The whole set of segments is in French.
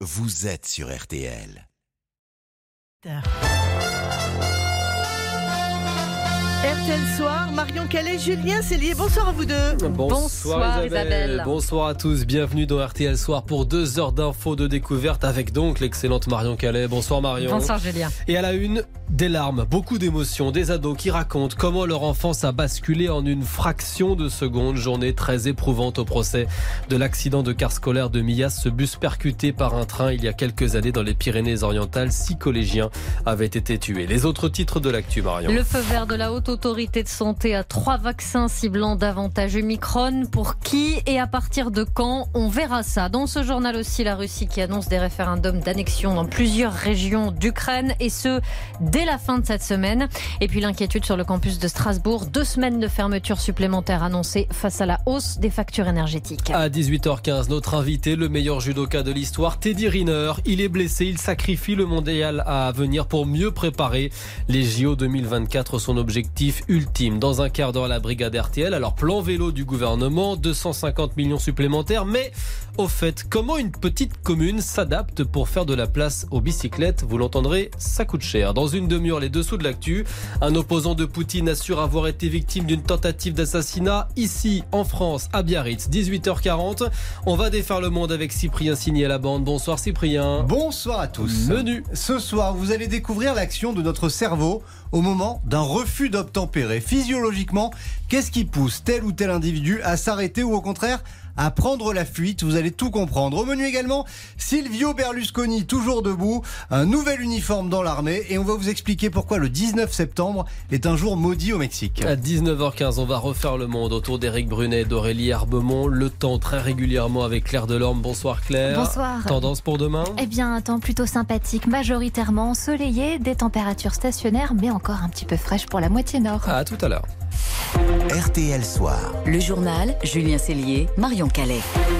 vous êtes sur RTL. RTL Soir, Marion Calais, Julien Cellier, bonsoir à vous deux. Bonsoir Isabelle. Bonsoir à tous, bienvenue dans RTL Soir pour 2 heures d'infos de découverte avec donc l'excellente Marion Calais. Bonsoir Marion. Bonsoir Julien. Et à la une, des larmes, beaucoup d'émotions, des ados qui racontent comment leur enfance a basculé en une fraction de seconde. Journée très éprouvante au procès de l'accident de car scolaire de Millas, ce bus percuté par un train il y a quelques années dans les Pyrénées-Orientales. 6 collégiens avaient été tués. Les autres titres de l'actu, Marion. Le feu vert de la Haute Autorité de Santé à 3 vaccins ciblant davantage Omicron. Pour qui et à partir de quand? On verra ça. Dans ce journal aussi, la Russie qui annonce des référendums d'annexion dans plusieurs régions d'Ukraine, et ce, dès la fin de cette semaine. Et puis l'inquiétude sur le campus de Strasbourg. 2 semaines de fermeture supplémentaires annoncées face à la hausse des factures énergétiques. À 18h15, notre invité, le meilleur judoka de l'histoire, Teddy Riner. Il est blessé, il sacrifie le mondial à venir pour mieux préparer les JO 2024. Son objectif ultime. Dans un quart d'heure, la brigade RTL. Alors, plan vélo du gouvernement, 250 millions supplémentaires. Mais, au fait, comment une petite commune s'adapte pour faire de la place aux bicyclettes? Vous l'entendrez, ça coûte cher. Dans une demi-heure, les dessous de l'actu. Un opposant de Poutine assure avoir été victime d'une tentative d'assassinat ici, en France, à Biarritz. 18h40. On va défaire le monde avec Cyprien Signé à la bande. Bonsoir Cyprien. Bonsoir à tous. Menu. Ce soir, vous allez découvrir l'action de notre cerveau au moment d'un refus d'obtempérer. Physiologiquement, qu'est-ce qui pousse tel ou tel individu à s'arrêter ou au contraire à prendre la fuite? Vous allez tout comprendre. Au menu également, Silvio Berlusconi, toujours debout, un nouvel uniforme dans l'armée, et on va vous expliquer pourquoi le 19 septembre est un jour maudit au Mexique. À 19h15, on va refaire le monde autour d'Éric Brunet et d'Aurélie Herbemont. Le temps très régulièrement avec Claire Delorme. Bonsoir Claire. Bonsoir. Tendance pour demain? Eh bien, un temps plutôt sympathique, majoritairement ensoleillé, des températures stationnaires, mais encore un petit peu fraîches pour la moitié nord. À tout à l'heure. RTL Soir. Le journal, Julien Cellier, Marion Calais.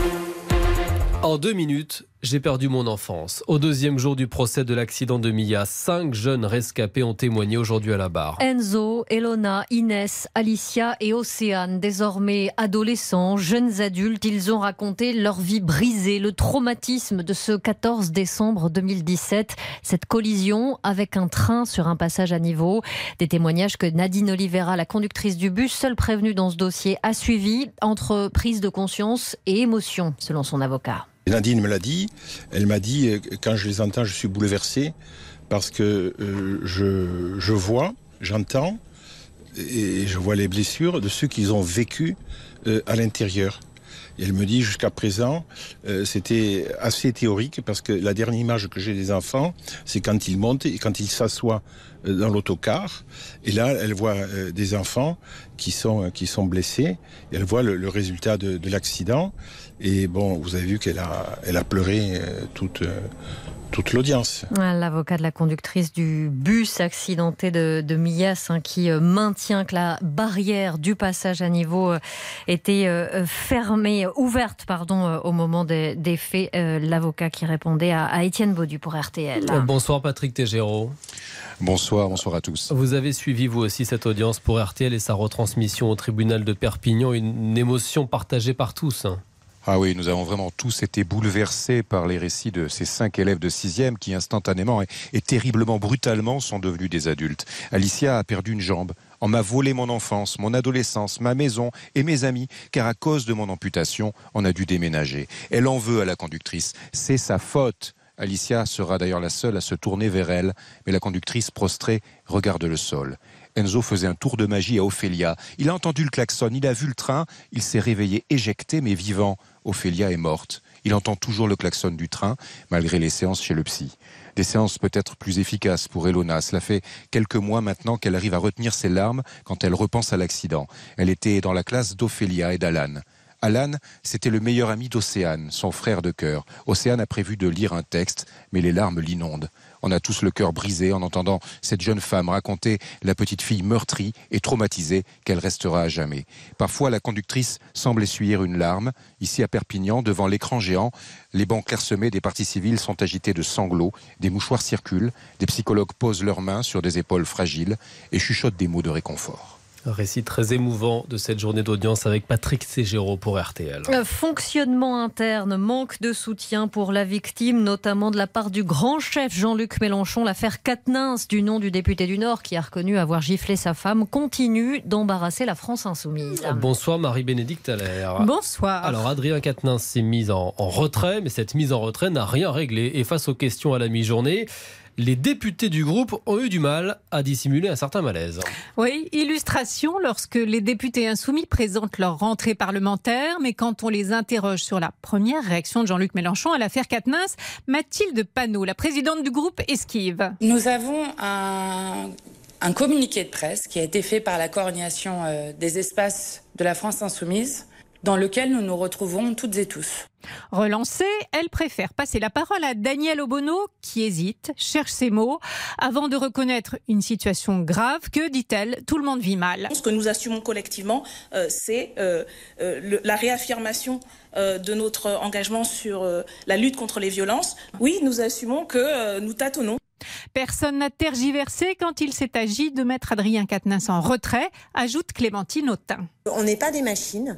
En 2 minutes, j'ai perdu mon enfance. Au 2e jour du procès de l'accident de Millas, 5 jeunes rescapés ont témoigné aujourd'hui à la barre. Enzo, Elona, Inès, Alicia et Océane, désormais adolescents, jeunes adultes, ils ont raconté leur vie brisée, le traumatisme de ce 14 décembre 2017, cette collision avec un train sur un passage à niveau. Des témoignages que Nadine Oliveira, la conductrice du bus, seule prévenue dans ce dossier, a suivi entre prise de conscience et émotion, selon son avocat. Nadine me l'a dit, elle m'a dit, quand je les entends, je suis bouleversé parce que je vois, j'entends et je vois les blessures de ceux qu'ils ont vécu à l'intérieur. Et elle me dit, jusqu'à présent, c'était assez théorique parce que la dernière image que j'ai des enfants, c'est quand ils montent et quand ils s'assoient dans l'autocar. Et là, elle voit des enfants qui sont blessés. Et elle voit le résultat de l'accident. Et bon, vous avez vu qu'elle a pleuré toute l'audience. L'avocat de la conductrice du bus accidenté de Millas qui maintient que la barrière du passage à niveau était ouverte au moment des faits. L'avocat qui répondait à Étienne Baudu pour RTL. Bonsoir Patrick Tégéraud. Bonsoir à tous. Vous avez suivi vous aussi cette audience pour RTL et sa retransmission au tribunal de Perpignan, une émotion partagée par tous. Ah oui, nous avons vraiment tous été bouleversés par les récits de ces 5 élèves de 6e qui instantanément et terriblement, brutalement sont devenus des adultes. Alicia a perdu une jambe. On m'a volé mon enfance, mon adolescence, ma maison et mes amis, car à cause de mon amputation, on a dû déménager. Elle en veut à la conductrice. C'est sa faute. Alicia sera d'ailleurs la seule à se tourner vers elle, mais la conductrice prostrée regarde le sol. Enzo faisait un tour de magie à Ophélia. Il a entendu le klaxon, il a vu le train, il s'est réveillé éjecté mais vivant. Ophélia est morte. Il entend toujours le klaxon du train, malgré les séances chez le psy. Des séances peut-être plus efficaces pour Elona. Cela fait quelques mois maintenant qu'elle arrive à retenir ses larmes quand elle repense à l'accident. Elle était dans la classe d'Ophélia et d'Alan. Alan, c'était le meilleur ami d'Océane, son frère de cœur. Océane a prévu de lire un texte, mais les larmes l'inondent. On a tous le cœur brisé en entendant cette jeune femme raconter la petite fille meurtrie et traumatisée qu'elle restera à jamais. Parfois, la conductrice semble essuyer une larme. Ici à Perpignan, devant l'écran géant, les bancs clairsemés des parties civiles sont agités de sanglots, des mouchoirs circulent, des psychologues posent leurs mains sur des épaules fragiles et chuchotent des mots de réconfort. Récit très émouvant de cette journée d'audience avec Patrick Ségéraud pour RTL. Fonctionnement interne, manque de soutien pour la victime, notamment de la part du grand chef Jean-Luc Mélenchon. L'affaire Quatennens, du nom du député du Nord qui a reconnu avoir giflé sa femme, continue d'embarrasser la France insoumise. Bonsoir Marie-Bénédicte Allaire. Bonsoir. Alors Adrien Quatennens s'est mis en retrait, mais cette mise en retrait n'a rien réglé. Et face aux questions à la mi-journée, les députés du groupe ont eu du mal à dissimuler un certain malaise. Oui, illustration lorsque les députés insoumis présentent leur rentrée parlementaire, mais quand on les interroge sur la première réaction de Jean-Luc Mélenchon à l'affaire Quatennens, Mathilde Panot, la présidente du groupe, esquive. Nous avons un communiqué de presse qui a été fait par la coordination des espaces de la France insoumise, dans lequel nous nous retrouvons toutes et tous. Relancée, elle préfère passer la parole à Daniel Obono, qui hésite, cherche ses mots, avant de reconnaître une situation grave que, dit-elle, tout le monde vit mal. Ce que nous assumons collectivement, c'est la réaffirmation de notre engagement sur la lutte contre les violences. Oui, nous assumons que nous tâtonnons. Personne n'a tergiversé quand il s'est agi de mettre Adrien Quatennens en retrait, ajoute Clémentine Autain. On n'est pas des machines.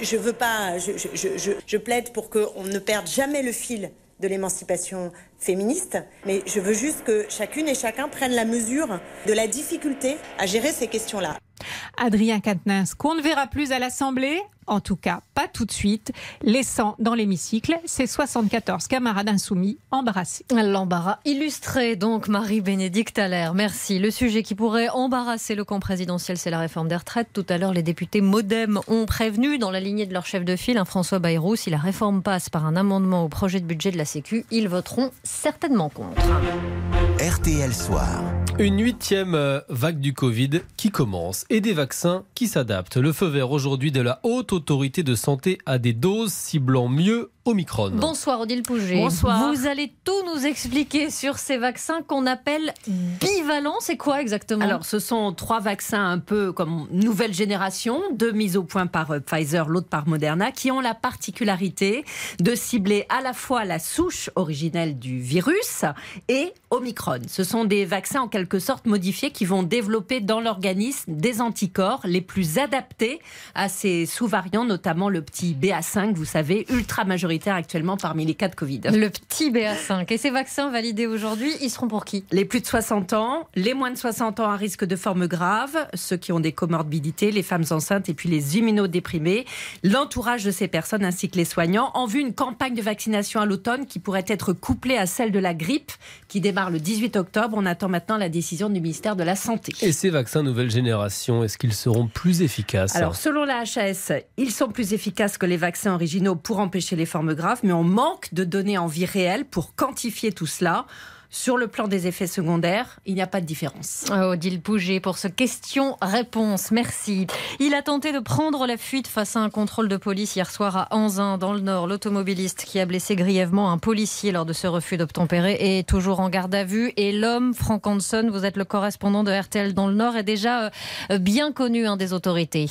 Je plaide pour qu'on ne perde jamais le fil de l'émancipation féministe, mais je veux juste que chacune et chacun prenne la mesure de la difficulté à gérer ces questions-là. Adrien Quatennens, qu'on ne verra plus à l'Assemblée, en tout cas pas tout de suite, laissant dans l'hémicycle ses 74 camarades insoumis embarrassés. L'embarras illustré donc, Marie-Bénédicte Allaire. Merci. Le sujet qui pourrait embarrasser le camp présidentiel, c'est la réforme des retraites. Tout à l'heure, les députés MoDem ont prévenu, dans la lignée de leur chef de file, François Bayrou, si la réforme passe par un amendement au projet de budget de la Sécu, ils voteront certainement contre. RTL Soir. Une 8e vague du Covid qui commence et des vaccins qui s'adaptent. Le feu vert aujourd'hui de la Haute Autorité de Santé à des doses ciblant mieux Omicron. Bonsoir Odile Pouget. Bonsoir. Vous allez tout nous expliquer sur ces vaccins qu'on appelle bivalents. C'est quoi exactement ? Alors, ce sont 3 vaccins un peu comme nouvelle génération, 2 mis au point par Pfizer, l'autre par Moderna, qui ont la particularité de cibler à la fois la souche originelle du virus et Omicron. Ce sont des vaccins en quelque sorte modifiés qui vont développer dans l'organisme des anticorps les plus adaptés à ces sous-variants, notamment le petit BA5, vous savez, ultra majoritaire actuellement parmi les cas de Covid. Le petit BA5. Et ces vaccins validés aujourd'hui, ils seront pour qui ? Les plus de 60 ans, les moins de 60 ans à risque de formes graves, ceux qui ont des comorbidités, les femmes enceintes et puis les immunodéprimés, l'entourage de ces personnes ainsi que les soignants, en vue d'une campagne de vaccination à l'automne qui pourrait être couplée à celle de la grippe qui démarre le 18 octobre. On attend maintenant la décision du ministère de la Santé. Et ces vaccins nouvelle génération, est-ce qu'ils seront plus efficaces ? Alors, selon la HAS, ils sont plus efficaces que les vaccins originaux pour empêcher les formes graves, mais on manque de données en vie réelle pour quantifier tout cela. Sur le plan des effets secondaires, il n'y a pas de différence. Odile Pouget pour ce question-réponse. Merci. Il a tenté de prendre la fuite face à un contrôle de police hier soir à Anzin, dans le Nord. L'automobiliste qui a blessé grièvement un policier lors de ce refus d'obtempérer est toujours en garde à vue. Et l'homme, Franck Hanson, vous êtes le correspondant de RTL dans le Nord, est déjà bien connu des autorités.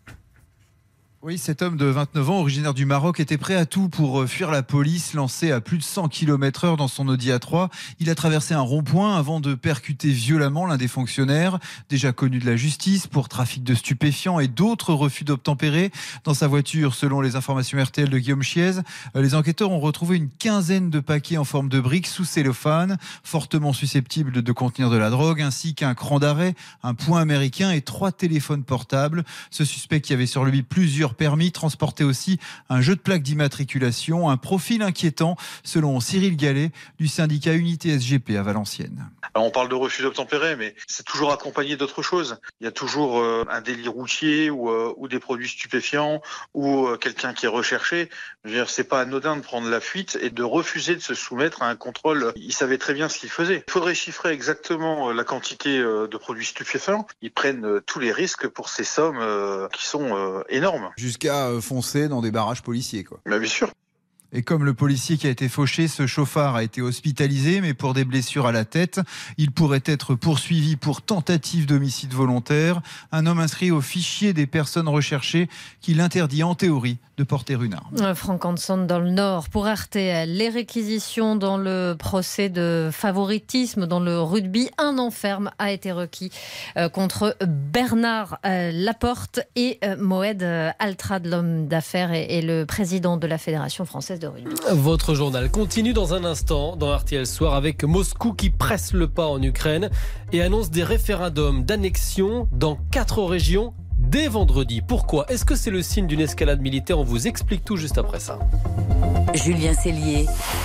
Oui, cet homme de 29 ans, originaire du Maroc, était prêt à tout pour fuir la police, lancé à plus de 100 km/h dans son Audi A3. Il a traversé un rond-point avant de percuter violemment l'un des fonctionnaires, déjà connu de la justice pour trafic de stupéfiants et d'autres refus d'obtempérer. Dans sa voiture, selon les informations RTL de Guillaume Chiez, les enquêteurs ont retrouvé une quinzaine de paquets en forme de briques sous cellophane, fortement susceptibles de contenir de la drogue, ainsi qu'un cran d'arrêt, un poing américain et 3 téléphones portables. Ce suspect qui avait sur lui plusieurs permis transportait aussi un jeu de plaques d'immatriculation, un profil inquiétant selon Cyril Gallet du syndicat Unité SGP à Valenciennes. Alors on parle de refus d'obtempérer, mais c'est toujours accompagné d'autres choses. Il y a toujours un délit routier ou des produits stupéfiants ou quelqu'un qui est recherché. Je veux dire, c'est pas anodin de prendre la fuite et de refuser de se soumettre à un contrôle. Il savait très bien ce qu'il faisait. Il faudrait chiffrer exactement la quantité de produits stupéfiants. Ils prennent tous les risques pour ces sommes qui sont énormes. Jusqu'à foncer dans des barrages policiers, quoi. Mais bien sûr. Et comme le policier qui a été fauché, ce chauffard a été hospitalisé, mais pour des blessures à la tête. Il pourrait être poursuivi pour tentative d'homicide volontaire. Un homme inscrit au fichier des personnes recherchées qui l'interdit en théorie de porter une arme. Franck Hanson dans le Nord pour RTL. Les réquisitions dans le procès de favoritisme dans le rugby. 1 an ferme a été requis contre Bernard Laporte et Moed Altrad, l'homme d'affaires et le président de la Fédération française de rugby. Votre journal continue dans un instant dans RTL Soir avec Moscou qui presse le pas en Ukraine et annonce des référendums d'annexion dans 4 régions dès vendredi. Pourquoi ? Est-ce que c'est le signe d'une escalade militaire ? On vous explique tout juste après ça. Julien Cellier.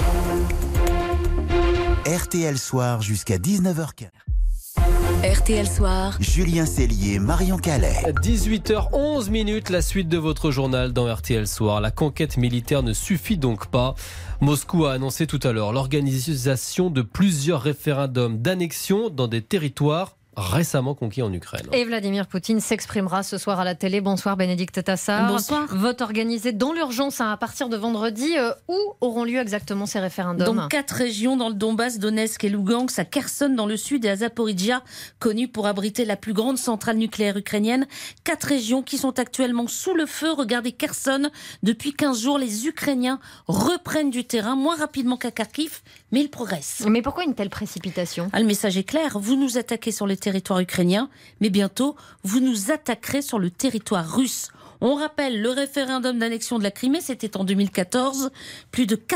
RTL Soir jusqu'à 19h15. RTL Soir. Julien Cellier, Marion Calais. 18h11, la suite de votre journal dans RTL Soir. La conquête militaire ne suffit donc pas. Moscou a annoncé tout à l'heure l'organisation de plusieurs référendums d'annexion dans des territoires récemment conquis en Ukraine. Et Vladimir Poutine s'exprimera ce soir à la télé. Bonsoir Bénédicte Tassard. Bonsoir. Vote organisé dans l'urgence à partir de vendredi. Où auront lieu exactement ces référendums ? Dans 4 régions dans le Donbass, Donetsk et Lugansk, à Kherson dans le sud et à Zaporizhia, connue pour abriter la plus grande centrale nucléaire ukrainienne. 4 régions qui sont actuellement sous le feu. Regardez Kherson, depuis 15 jours, les Ukrainiens reprennent du terrain moins rapidement qu'à Kharkiv, mais ils progressent. Mais pourquoi une telle précipitation ? Le message est clair, vous nous attaquez sur les territoire ukrainien, mais bientôt, vous nous attaquerez sur le territoire russe. On rappelle, le référendum d'annexion de la Crimée, c'était en 2014. Plus de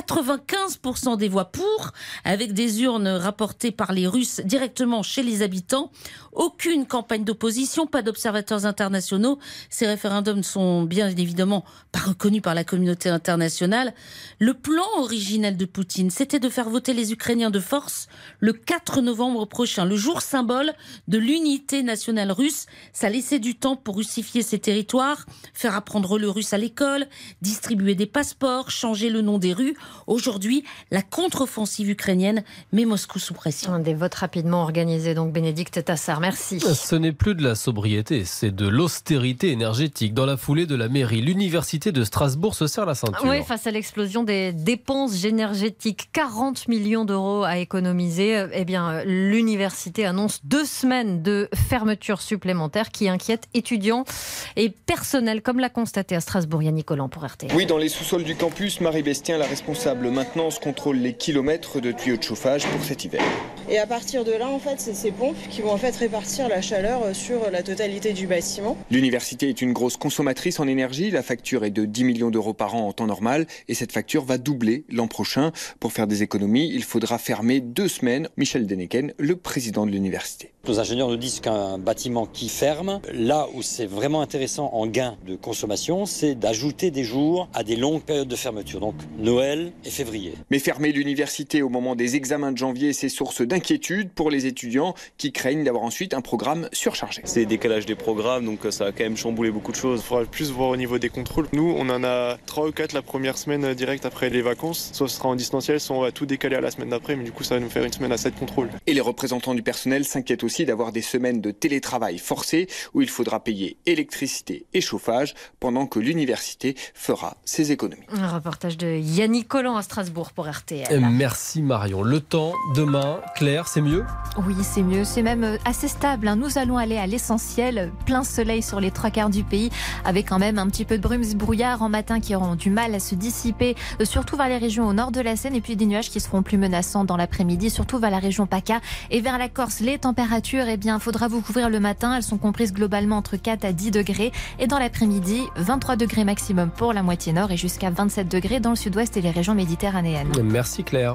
95% des voix pour, avec des urnes rapportées par les Russes directement chez les habitants. Aucune campagne d'opposition, pas d'observateurs internationaux. Ces référendums ne sont bien évidemment pas reconnus par la communauté internationale. Le plan originel de Poutine, c'était de faire voter les Ukrainiens de force le 4 novembre prochain, le jour symbole de l'unité nationale russe. Ça laissait du temps pour russifier ces territoires, faire apprendre le russe à l'école, distribuer des passeports, changer le nom des rues. Aujourd'hui, la contre-offensive ukrainienne met Moscou sous pression. Des votes rapidement organisés, donc Bénédicte Tassard, merci. Ce n'est plus de la sobriété, c'est de l'austérité énergétique. Dans la foulée de la mairie, l'université de Strasbourg se serre la ceinture. Oui, face à l'explosion des dépenses énergétiques, 40 millions d'euros à économiser. Eh bien, l'université annonce 2 semaines de fermeture supplémentaire qui inquiète étudiants et personnel, comme l'a constaté à Strasbourg Yannick Collant pour RTL. Oui, dans les sous-sols du campus, Marie Bestien, la responsable maintenance, contrôle les kilomètres de tuyaux de chauffage pour cet hiver. Et à partir de là, en fait, c'est ces pompes qui vont en fait répartir la chaleur sur la totalité du bâtiment. L'université est une grosse consommatrice en énergie. La facture est de 10 millions d'euros par an en temps normal et cette facture va doubler l'an prochain. Pour faire des économies, il faudra fermer 2 semaines. Michel Deneken, le président de l'université. Nos ingénieurs nous disent qu'un bâtiment qui ferme, là où c'est vraiment intéressant en gain de consommation, c'est d'ajouter des jours à des longues périodes de fermeture, donc Noël et février. Mais fermer l'université au moment des examens de janvier, c'est source d'inquiétude pour les étudiants qui craignent d'avoir ensuite un programme surchargé. C'est décalage des programmes, donc ça a quand même chamboulé beaucoup de choses. Il faudra plus voir au niveau des contrôles. Nous, on en a 3 ou 4 la première semaine direct après les vacances. Soit ce sera en distanciel, soit on va tout décaler à la semaine d'après, mais du coup ça va nous faire une semaine à 7 contrôles. Et les représentants du personnel s'inquiètent aussi d'avoir des semaines de télétravail forcé où il faudra payer électricité et chauffage pendant que l'université fera ses économies. Un reportage de Yannick Collant à Strasbourg pour RTL. Merci Marion. Le temps, demain, Claire, c'est mieux ? Oui, c'est mieux. C'est même assez stable. Nous allons aller à l'essentiel. Plein soleil sur les 3/4 du pays, avec quand même un petit peu de brumes et brouillard en matin qui auront du mal à se dissiper, surtout vers les régions au nord de la Seine, et puis des nuages qui seront plus menaçants dans l'après-midi, surtout vers la région PACA et vers la Corse. Les températures, faudra vous couvrir le matin. Elles sont comprises globalement entre 4 à 10 degrés. Et dans l'après-midi, 23 degrés maximum pour la moitié nord et jusqu'à 27 degrés dans le sud-ouest et les régions méditerranéennes. Merci Claire.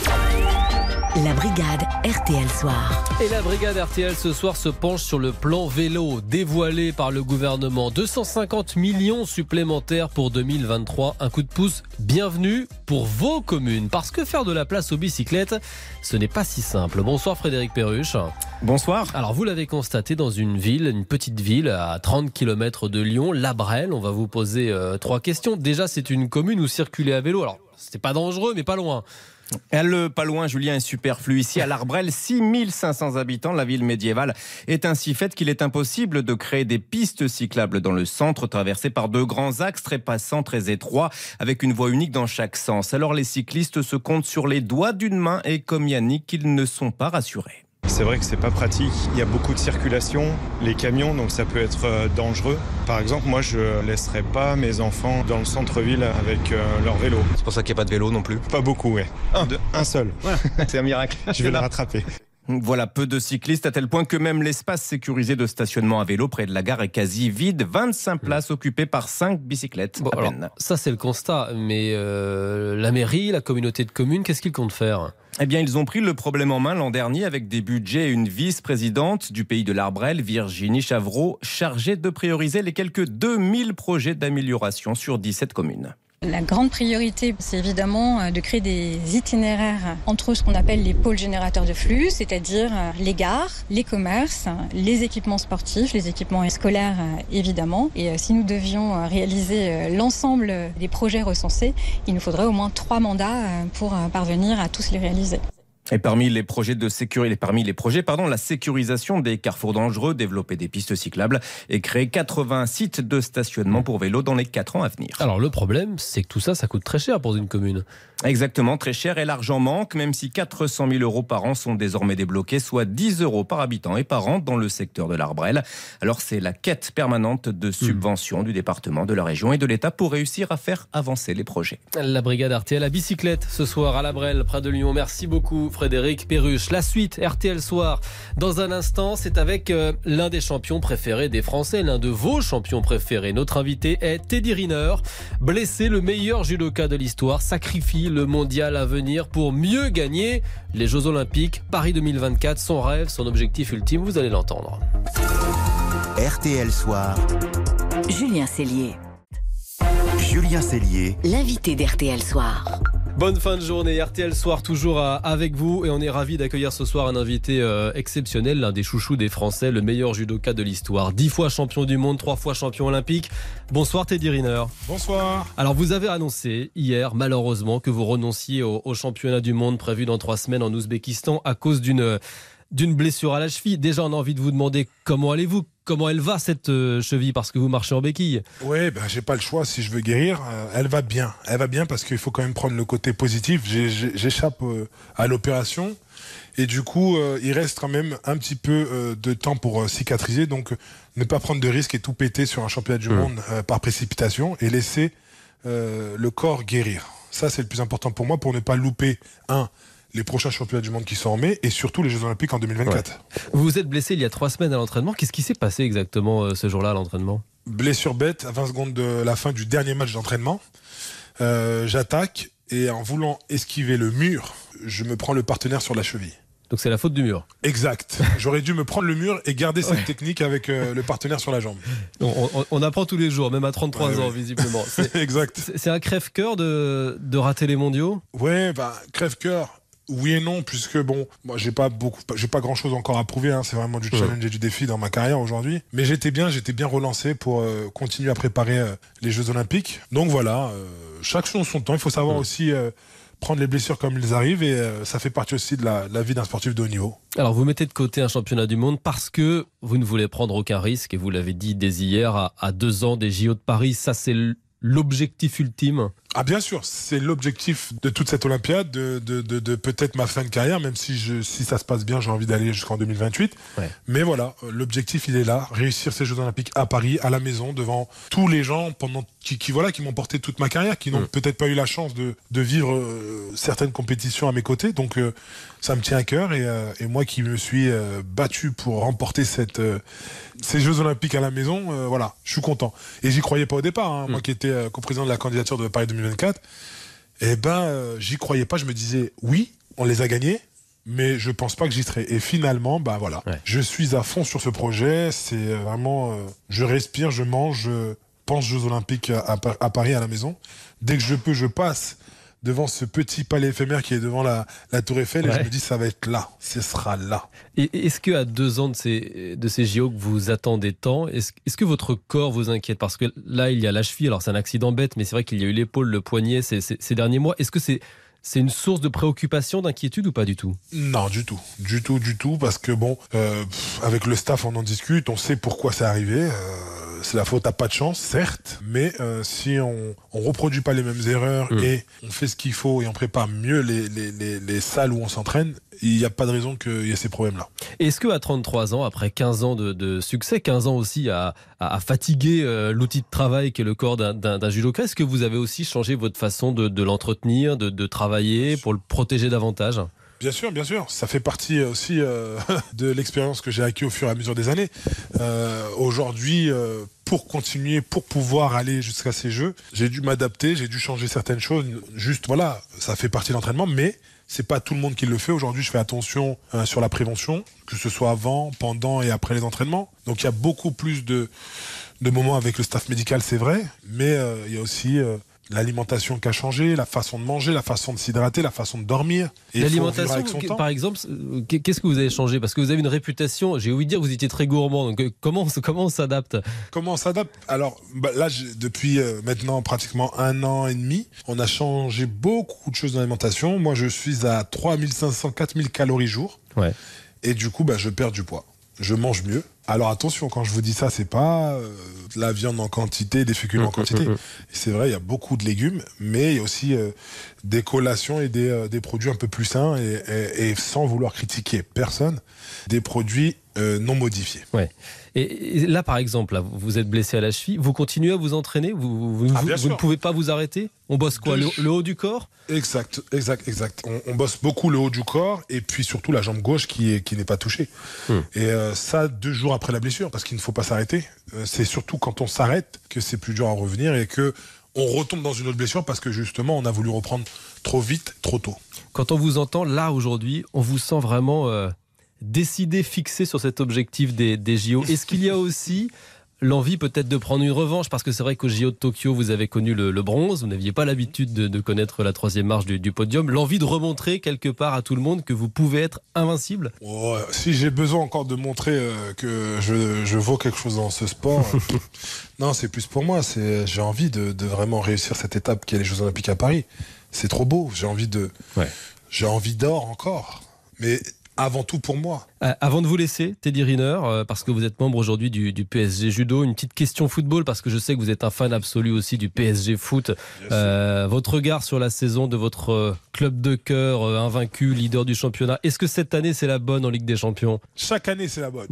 La brigade RTL Soir. Et la brigade RTL ce soir se penche sur le plan vélo dévoilé par le gouvernement. 250 millions supplémentaires pour 2023. Un coup de pouce bienvenue pour vos communes. Parce que faire de la place aux bicyclettes, ce n'est pas si simple. Bonsoir Frédéric Perruche. Bonsoir. Alors vous l'avez constaté dans une petite ville à 30 km de Lyon, La Brelle. On va vous poser 3 questions. Déjà, c'est une commune où circuler à vélo. Alors, c'est pas dangereux, mais pas loin. Pas loin, Julien, est superflu. Ici, à l'Arbrel, 6500 habitants. La ville médiévale est ainsi faite qu'il est impossible de créer des pistes cyclables dans le centre, traversées par 2 grands axes très passants, très étroits, avec une voie unique dans chaque sens. Alors les cyclistes se comptent sur les doigts d'une main et comme Yannick, ils ne sont pas rassurés. C'est vrai que c'est pas pratique, il y a beaucoup de circulation, les camions, donc ça peut être dangereux. Par exemple, moi je laisserai pas mes enfants dans le centre-ville avec leur vélo. C'est pour ça qu'il n'y a pas de vélo non plus? Pas beaucoup, ouais. Un seul. Voilà. C'est un miracle. Je vais le rattraper. Voilà, peu de cyclistes à tel point que même l'espace sécurisé de stationnement à vélo près de la gare est quasi vide. 25 places occupées par 5 bicyclettes à peine. Ça c'est le constat, mais la mairie, la communauté de communes, qu'est-ce qu'ils comptent faire ? Eh bien, ils ont pris le problème en main l'an dernier avec des budgets et une vice-présidente du pays de l'Arbrel, Virginie Chavreau, chargée de prioriser les quelques 2000 projets d'amélioration sur 17 communes. La grande priorité, c'est évidemment de créer des itinéraires entre ce qu'on appelle les pôles générateurs de flux, c'est-à-dire les gares, les commerces, les équipements sportifs, les équipements scolaires évidemment. Et si nous devions réaliser l'ensemble des projets recensés, il nous faudrait au moins 3 mandats pour parvenir à tous les réaliser. Et parmi les projets, la sécurisation des carrefours dangereux, développer des pistes cyclables et créer 80 sites de stationnement pour vélos dans les 4 ans à venir. Alors le problème, c'est que tout ça, ça coûte très cher pour une commune. Exactement, très cher et l'argent manque, même si 400 000 € par an sont désormais débloqués, soit 10 € par habitant et par an dans le secteur de l'Arbrel. Alors c'est la quête permanente de subventions du département, de la région et de l'État pour réussir à faire avancer les projets. La brigade RTL à bicyclette ce soir à l'Arbrel, près de Lyon. Merci beaucoup Frédéric Perruche. La suite RTL Soir, dans un instant, c'est avec l'un des champions préférés des Français, l'un de vos champions préférés. Notre invité est Teddy Riner, blessé, le meilleur judoka de l'histoire, sacrifie le mondial à venir pour mieux gagner les Jeux Olympiques Paris 2024. Son rêve, son objectif ultime, vous allez l'entendre. RTL Soir. Julien Cellier. Julien Cellier. L'invité d'RTL Soir. Bonne fin de journée, RTL Soir toujours avec vous et on est ravis d'accueillir ce soir un invité exceptionnel, l'un des chouchous des Français, le meilleur judoka de l'histoire, 10 fois champion du monde, 3 fois champion olympique. Bonsoir Teddy Riner. Bonsoir. Alors vous avez annoncé hier malheureusement que vous renonciez au championnat du monde prévu dans 3 semaines en Ouzbékistan à cause d'une blessure à la cheville. Déjà on a envie de vous demander comment allez-vous ? Comment elle va cette cheville parce que vous marchez en béquille? Oui, j'ai pas le choix si je veux guérir. Elle va bien. Elle va bien parce qu'il faut quand même prendre le côté positif. J'échappe à l'opération et du coup, il reste quand même un petit peu de temps pour cicatriser. Donc, ne pas prendre de risques et tout péter sur un championnat du monde par précipitation et laisser le corps guérir. Ça, c'est le plus important pour moi pour ne pas louper les prochains championnats du monde qui sont en mai et surtout les Jeux Olympiques en 2024. Ouais. Vous vous êtes blessé il y a 3 semaines à l'entraînement. Qu'est-ce qui s'est passé exactement ce jour-là à l'entraînement? Blessure bête à 20 secondes de la fin du dernier match d'entraînement. J'attaque et en voulant esquiver le mur, je me prends le partenaire sur la cheville. Donc c'est la faute du mur. Exact. J'aurais dû me prendre le mur et garder cette technique avec le partenaire sur la jambe. On apprend tous les jours, même à 33 ans visiblement. Exact. C'est un crève-cœur de rater les mondiaux? Ouais, crève-cœur. Oui et non, puisque moi j'ai pas grand chose encore à prouver, c'est vraiment du challenge et du défi dans ma carrière aujourd'hui. Mais j'étais bien relancé pour continuer à préparer les Jeux Olympiques. Donc voilà, chaque chose en son temps, il faut savoir aussi prendre les blessures comme elles arrivent et ça fait partie aussi de la vie d'un sportif de haut niveau. Alors vous mettez de côté un championnat du monde parce que vous ne voulez prendre aucun risque et vous l'avez dit dès hier à 2 ans des JO de Paris, ça c'est l'objectif ultime. Ah bien sûr, c'est l'objectif de toute cette Olympiade, de peut-être ma fin de carrière, même si ça se passe bien, j'ai envie d'aller jusqu'en 2028. Ouais. Mais voilà, l'objectif il est là, réussir ces Jeux Olympiques à Paris, à la maison, devant tous les gens qui m'ont porté toute ma carrière, qui n'ont peut-être pas eu la chance de vivre certaines compétitions à mes côtés. Donc ça me tient à cœur et moi qui me suis battu pour remporter ces Jeux Olympiques à la maison, voilà, je suis content. Et j'y croyais pas au départ, moi qui étais coprésident de la candidature de Paris 2024, j'y croyais pas, je me disais oui, on les a gagnés, mais je pense pas que j'y serai. Et finalement, voilà, je suis à fond sur ce projet, c'est vraiment, je respire, je mange, je pense Jeux Olympiques à Paris à la maison. Dès que je peux, je passe devant ce petit palais éphémère qui est devant la Tour Eiffel et je me dis ça va être là, ce sera là. Et est-ce qu'à 2 ans de ces JO que vous attendez tant, est-ce que votre corps vous inquiète? Parce que là, il y a la cheville, alors c'est un accident bête, mais c'est vrai qu'il y a eu l'épaule, le poignet ces derniers mois. Est-ce que c'est une source de préoccupation, d'inquiétude ou pas du tout? Non, du tout, parce que bon, avec le staff, on en discute, on sait pourquoi c'est arrivé. C'est la faute à pas de chance, certes, mais si on reproduit pas les mêmes erreurs et on fait ce qu'il faut et on prépare mieux les salles où on s'entraîne, il n'y a pas de raison qu'il y ait ces problèmes-là. Est-ce qu'à 33 ans, après 15 ans de succès, 15 ans aussi à fatiguer l'outil de travail qu'est le corps d'un judoka, est-ce que vous avez aussi changé votre façon de l'entretenir, de travailler pour le protéger davantage ? Bien sûr. Ça fait partie aussi de l'expérience que j'ai acquis au fur et à mesure des années. Aujourd'hui, pour continuer, pour pouvoir aller jusqu'à ces jeux, j'ai dû m'adapter, j'ai dû changer certaines choses. Juste, voilà, ça fait partie de l'entraînement, mais c'est pas tout le monde qui le fait. Aujourd'hui, je fais attention sur la prévention, que ce soit avant, pendant et après les entraînements. Donc, il y a beaucoup plus de moments avec le staff médical, c'est vrai, mais il y a aussi l'alimentation qui a changé, la façon de manger, la façon de s'hydrater, la façon de dormir. Et l'alimentation, par exemple, qu'est-ce que vous avez changé? Parce que vous avez une réputation, j'ai ouï dire, vous étiez très gourmand. Donc comment on s'adapte? Comment on s'adapte? Alors là, depuis maintenant pratiquement 1 an et demi, on a changé beaucoup de choses dans l'alimentation. Moi, je suis à 3500, 4000 calories jour. Ouais. Et du coup, je perds du poids. Je mange mieux. Alors attention, quand je vous dis ça, c'est pas de la viande en quantité, des féculents en quantité. C'est vrai, il y a beaucoup de légumes, mais il y a aussi des collations et des produits un peu plus sains et sans vouloir critiquer personne, des produits non modifiés. Ouais. Et là, par exemple, là, vous êtes blessé à la cheville, vous continuez à vous entraîner, vous ne pouvez pas vous arrêter? On bosse quoi, le haut du corps? Exact. On bosse beaucoup le haut du corps et puis surtout la jambe gauche qui n'est pas touchée. Et ça, 2 jours après la blessure, parce qu'il ne faut pas s'arrêter. C'est surtout quand on s'arrête que c'est plus dur à revenir et que on retombe dans une autre blessure parce que justement on a voulu reprendre trop vite, trop tôt. Quand on vous entend là aujourd'hui, on vous sent vraiment décidé, fixé sur cet objectif des JO. Est-ce qu'il y a aussi l'envie peut-être de prendre une revanche? Parce que c'est vrai qu'au JO de Tokyo, vous avez connu le bronze, vous n'aviez pas l'habitude de connaître la 3e marche du podium. L'envie de remontrer quelque part à tout le monde que vous pouvez être invincible? Si j'ai besoin encore de montrer que je vaux quelque chose dans ce sport, non, c'est plus pour moi. J'ai envie de vraiment réussir cette étape qui est les Jeux Olympiques à Paris. C'est trop beau, j'ai envie d'or encore. Mais avant tout pour moi. Avant de vous laisser, Teddy Riner, parce que vous êtes membre aujourd'hui du PSG Judo, une petite question football, parce que je sais que vous êtes un fan absolu aussi du PSG Foot. Votre regard sur la saison de votre club de cœur, invaincu, leader du championnat, est-ce que cette année c'est la bonne en Ligue des Champions? Chaque année c'est la bonne.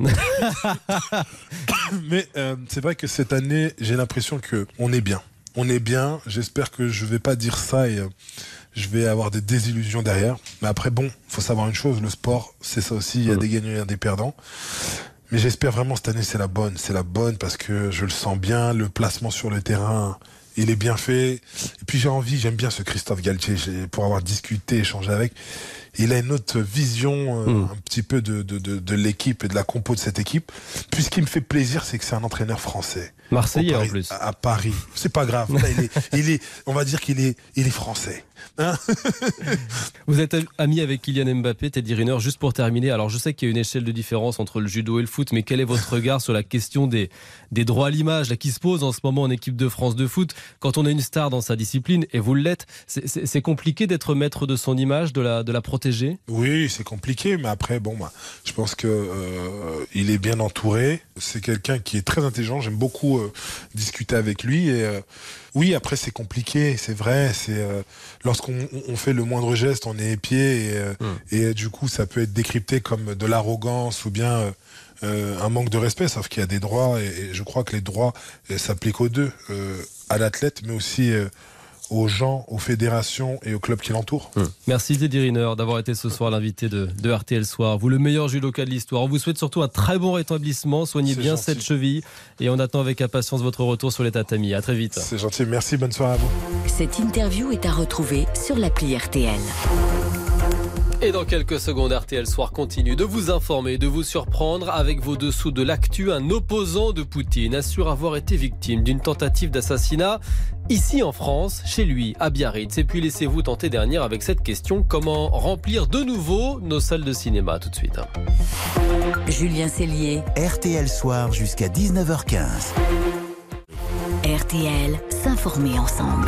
Mais c'est vrai que cette année, j'ai l'impression qu'on est bien. On est bien, j'espère que je ne vais pas dire ça et je vais avoir des désillusions derrière. Mais après, bon, il faut savoir une chose, le sport, c'est ça aussi, il y a des gagnants, il y a des perdants. Mais j'espère vraiment cette année, c'est la bonne parce que je le sens bien, le placement sur le terrain, il est bien fait. Et puis j'aime bien ce Christophe Galtier, pour avoir discuté, échangé avec. Il a une autre vision un petit peu de l'équipe et de la compo de cette équipe. Puis ce qui me fait plaisir, c'est que c'est un entraîneur français. Marseillais en plus. À Paris. C'est pas grave. Là, on va dire qu'il est français. Hein? Vous êtes ami avec Kylian Mbappé, Teddy Riner. Juste pour terminer, alors je sais qu'il y a une échelle de différence entre le judo et le foot, mais quel est votre regard sur la question des droits à l'image là, qui se pose en ce moment en équipe de France de foot? Quand on est une star dans sa discipline, et vous l'êtes, c'est compliqué d'être maître de son image, de la protéger? Oui, c'est compliqué, mais après, je pense que il est bien entouré. C'est quelqu'un qui est très intelligent. J'aime beaucoup discuter avec lui. Et oui, après, c'est compliqué, c'est vrai. Lorsqu'on fait le moindre geste, on est épié et du coup, ça peut être décrypté comme de l'arrogance ou bien un manque de respect. Sauf qu'il y a des droits et je crois que les droits s'appliquent aux deux, à l'athlète, mais aussi aux gens, aux fédérations et aux clubs qui l'entourent. Merci Teddy Riner d'avoir été ce soir l'invité de RTL Soir. Vous, le meilleur judoka de l'histoire. On vous souhaite surtout un très bon rétablissement. Soignez bien cette cheville et on attend avec impatience votre retour sur les tatamis. À très vite. C'est gentil. Merci. Bonne soirée à vous. Cette interview est à retrouver sur l'appli RTL. Et dans quelques secondes, RTL Soir continue de vous informer, de vous surprendre avec vos dessous de l'actu. Un opposant de Poutine assure avoir été victime d'une tentative d'assassinat ici en France, chez lui, à Biarritz. Et puis laissez-vous tenter dernière avec cette question: comment remplir de nouveau nos salles de cinéma? Tout de suite. Julien Cellier. RTL Soir jusqu'à 19h15. RTL, s'informer ensemble.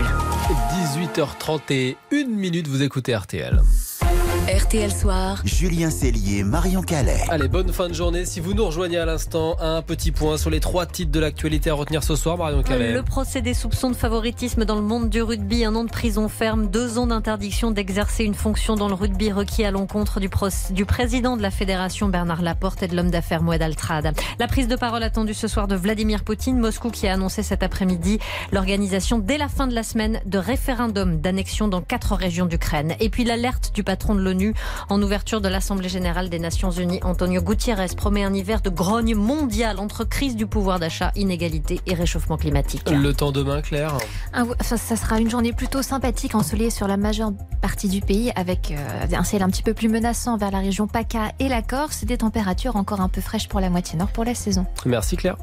18h31, vous écoutez RTL. RTL Soir. Julien Cellier, Marion Calais. Allez, bonne fin de journée. Si vous nous rejoignez à l'instant, un petit point sur les 3 titres de l'actualité à retenir ce soir, Marion Calais. Le procès des soupçons de favoritisme dans le monde du rugby, 1 an de prison ferme, 2 ans d'interdiction d'exercer une fonction dans le rugby requis à l'encontre du président de la fédération Bernard Laporte et de l'homme d'affaires Moed Altrad. La prise de parole attendue ce soir de Vladimir Poutine, Moscou qui a annoncé cet après-midi l'organisation dès la fin de la semaine de référendums d'annexion dans 4 régions d'Ukraine. Et puis l'alerte du patron de l'ONU en ouverture de l'Assemblée générale des Nations Unies. Antonio Guterres promet un hiver de grogne mondiale entre crise du pouvoir d'achat, inégalité et réchauffement climatique. Le temps demain, Claire? Ça sera une journée plutôt sympathique, ensoleillée sur la majeure partie du pays, avec un ciel un petit peu plus menaçant vers la région PACA et la Corse. Des températures encore un peu fraîches pour la moitié nord pour la saison. Merci Claire.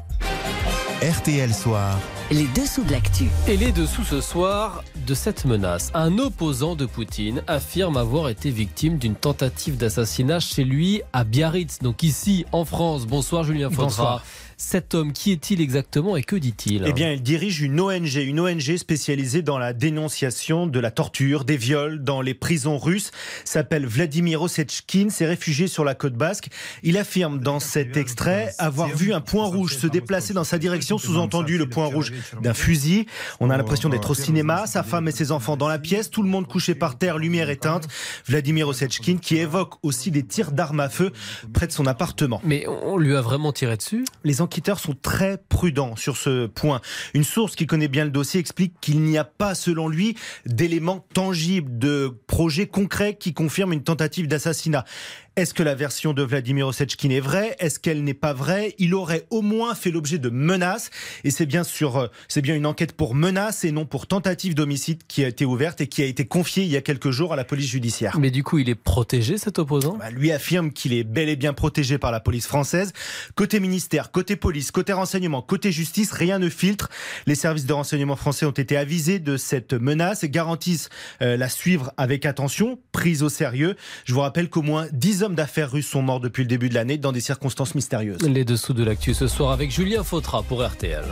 RTL Soir. Les dessous de l'actu. Et les dessous ce soir de cette menace. Un opposant de Poutine affirme avoir été victime d'une tentative d'assassinat chez lui à Biarritz, donc ici en France. Bonsoir Julien Faudra. Bonsoir. Cet homme, qui est-il exactement et que dit-il? Eh bien, il dirige une ONG spécialisée dans la dénonciation de la torture, des viols dans les prisons russes. S'appelle Vladimir Osetchkin, s'est réfugié sur la côte basque. Il affirme dans cet extrait avoir vu un point rouge se déplacer dans sa direction, sous-entendu le point rouge d'un fusil. On a l'impression d'être au cinéma, sa femme et ses enfants dans la pièce, tout le monde couché par terre, lumière éteinte. Vladimir Osetchkin qui évoque aussi des tirs d'armes à feu près de son appartement. Mais on lui a vraiment tiré dessus? Les enquêteurs sont très prudents sur ce point. Une source qui connaît bien le dossier explique qu'il n'y a pas, selon lui, d'éléments tangibles, de projets concrets qui confirment une tentative d'assassinat. Est-ce que la version de Vladimir Osetchkin est vraie? Est-ce qu'elle n'est pas vraie? Il aurait au moins fait l'objet de menaces. Et c'est bien une enquête pour menaces et non pour tentative d'homicide qui a été ouverte et qui a été confiée il y a quelques jours à la police judiciaire. Mais du coup, il est protégé, cet opposant? Lui affirme qu'il est bel et bien protégé par la police française. Côté ministère, côté police, côté renseignement, côté justice, rien ne filtre. Les services de renseignement français ont été avisés de cette menace et garantissent la suivre avec attention, prise au sérieux. Je vous rappelle qu'au moins 10 hommes d'affaires russes sont morts depuis le début de l'année dans des circonstances mystérieuses. Les dessous de l'actu ce soir avec Julien Fautra pour RTL.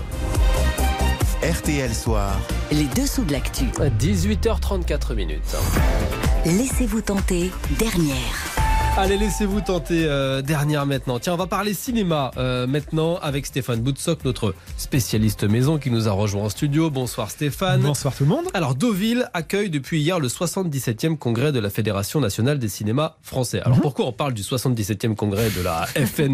RTL Soir. Les dessous de l'actu. 18h34. Laissez-vous tenter, dernière. Allez, laissez-vous tenter, dernière maintenant. Tiens, on va parler cinéma maintenant avec Stéphane Boutsock, notre spécialiste maison qui nous a rejoint en studio. Bonsoir Stéphane. Bonsoir tout le monde. Alors, Deauville accueille depuis hier le 77e congrès de la Fédération nationale des cinémas français. Alors, pourquoi on parle du 77e congrès de la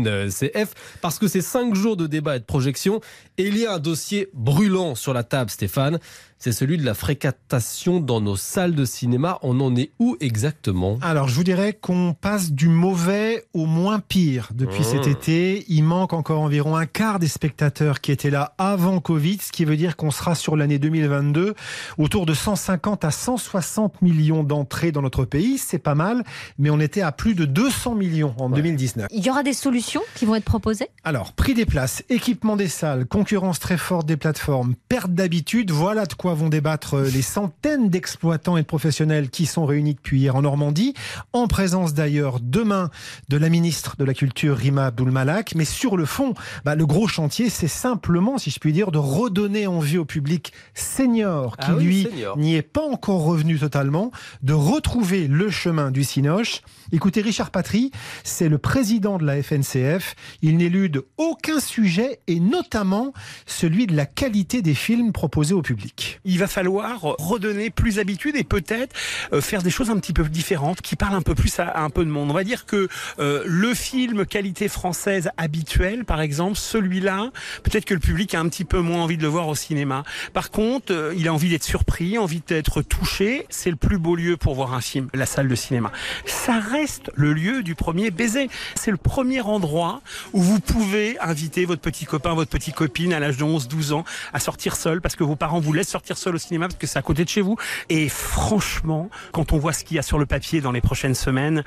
FNCF? Parce que c'est 5 jours de débat et de projection et il y a un dossier brûlant sur la table, Stéphane. C'est celui de la fréquentation dans nos salles de cinéma. On en est où exactement? Alors, je vous dirais qu'on passe du mauvais au moins pire depuis cet été. Il manque encore environ un quart des spectateurs qui étaient là avant Covid, ce qui veut dire qu'on sera sur l'année 2022 autour de 150 à 160 millions d'entrées dans notre pays. C'est pas mal, mais on était à plus de 200 millions en 2019. Il y aura des solutions qui vont être proposées? Alors, prix des places, équipement des salles, concurrence très forte des plateformes, perte d'habitude, voilà de quoi vont débattre les centaines d'exploitants et de professionnels qui sont réunis depuis hier en Normandie, en présence d'ailleurs demain de la ministre de la Culture Rima Abdul-Malak. Mais sur le fond, le gros chantier, c'est simplement, si je puis dire, de redonner envie au public senior qui, n'y est pas encore revenu totalement, de retrouver le chemin du cinoche. Écoutez, Richard Patry, c'est le président de la FNCF. Il n'élude aucun sujet et notamment celui de la qualité des films proposés au public. Il va falloir redonner plus d'habitude et peut-être faire des choses un petit peu différentes qui parlent un peu plus à un peu de monde. On va dire que le film qualité française habituel, par exemple, celui-là, peut-être que le public a un petit peu moins envie de le voir au cinéma. Par contre, il a envie d'être surpris, envie d'être touché. C'est le plus beau lieu pour voir un film, la salle de cinéma. Ça reste le lieu du premier baiser. C'est le premier endroit où vous pouvez inviter votre petit copain, votre petite copine à l'âge de 11-12 ans à sortir seul parce que vos parents vous laissent sortir seul au cinéma parce que c'est à côté de chez vous. Et franchement, quand on voit ce qu'il y a sur le papier dans les prochaines semaines, on se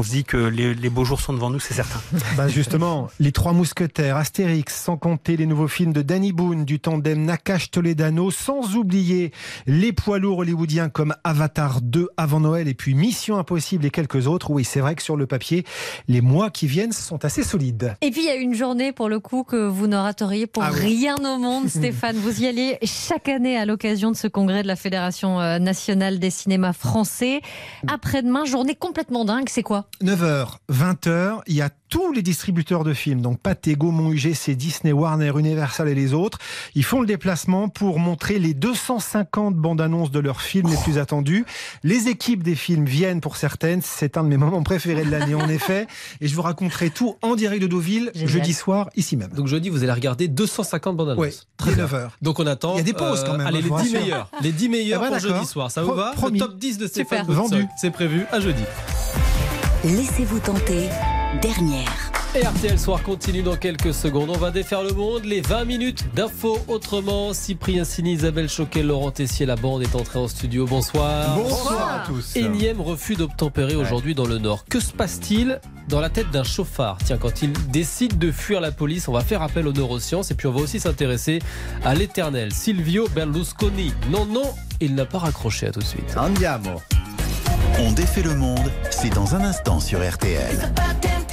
se dit que les beaux jours sont devant nous, c'est certain. Justement, les Trois Mousquetaires, Astérix, sans compter les nouveaux films de Danny Boone, du tandem Nakache-Toledano, sans oublier les poids lourds hollywoodiens comme Avatar 2 avant Noël et puis Mission Impossible et quelques autres. Oui, c'est vrai que sur le papier, les mois qui viennent sont assez solides. Et puis il y a une journée pour le coup que vous ne rateriez pour rien au monde, Stéphane. Vous y allez chaque année à l'occasion de ce congrès de la Fédération nationale des cinémas français. Après-demain, journée complètement dingue, c'est quoi ? 9h, 20h, il y a tous les distributeurs de films, donc Pathé, Gaumont, UGC, Disney, Warner, Universal et les autres, ils font le déplacement pour montrer les 250 bandes annonces de leurs films les plus attendus. Les équipes des films viennent pour certaines, c'est un de mes moments préférés de l'année en effet, et je vous raconterai tout en direct de Deauville, jeudi soir, ici même. Donc jeudi, vous allez regarder 250 bandes annonces. Oui, très 9h. Donc on attend. Il y a des pauses quand même. Allez, les 10 meilleurs. Les 10 meilleurs pour jeudi soir. Ça vous va ? Promis. Le top 10 de Stéphane Super. Vendu. C'est prévu à jeudi. Laissez-vous tenter, dernière. Et RTL Soir continue dans quelques secondes. On va défaire le monde, les 20 minutes d'infos autrement. Cyprien Sini, Isabelle Choquet, Laurent Tessier, la bande est entrée en studio. Bonsoir. Bonsoir à tous. Énième refus d'obtempérer aujourd'hui dans le Nord. Que se passe-t-il dans la tête d'un chauffard ? Tiens, quand il décide de fuir la police, on va faire appel aux neurosciences et puis on va aussi s'intéresser à l'éternel Silvio Berlusconi. Non, il n'a pas raccroché. À tout de suite. Andiamo. On défait le monde, c'est dans un instant sur RTL.